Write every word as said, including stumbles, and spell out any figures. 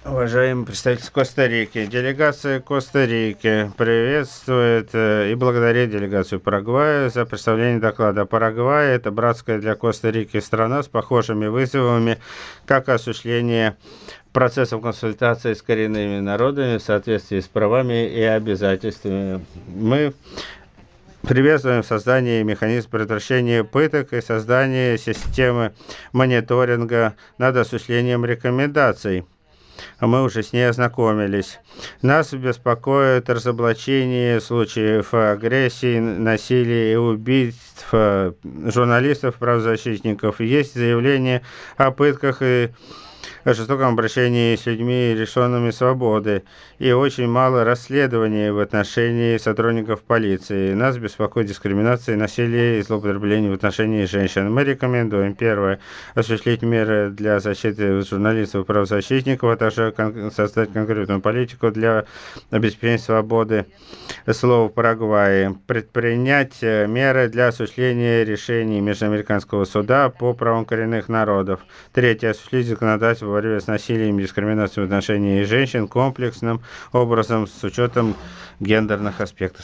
Уважаемый представитель Коста-Рики, делегация Коста-Рики приветствует э, и благодарит делегацию Парагвая за представление доклада. Парагвай — это братская для Коста-Рики страна с похожими вызовами, как осуществление процессов консультации с коренными народами в соответствии с правами и обязательствами. Мы приветствуем создание механизма предотвращения пыток и создание системы мониторинга над осуществлением рекомендаций. Мы уже с ней ознакомились. Нас беспокоит разоблачение случаев агрессии, насилия и убийств э, журналистов, правозащитников. Есть заявления о пытках и о жестоком обращении с людьми, лишенными свободы, и очень мало расследований в отношении сотрудников полиции. Нас беспокоит дискриминация, насилие и злоупотребление в отношении женщин. Мы рекомендуем, первое, осуществить меры для защиты журналистов и правозащитников, а также кон- создать конкретную политику для обеспечения свободы слова в Парагвае, предпринять э, меры для осуществления решений Межамериканского суда по правам коренных народов. Третье. Осуществить законодательство в борьбе с насилием и дискриминацией в отношении женщин комплексным образом с учетом гендерных аспектов.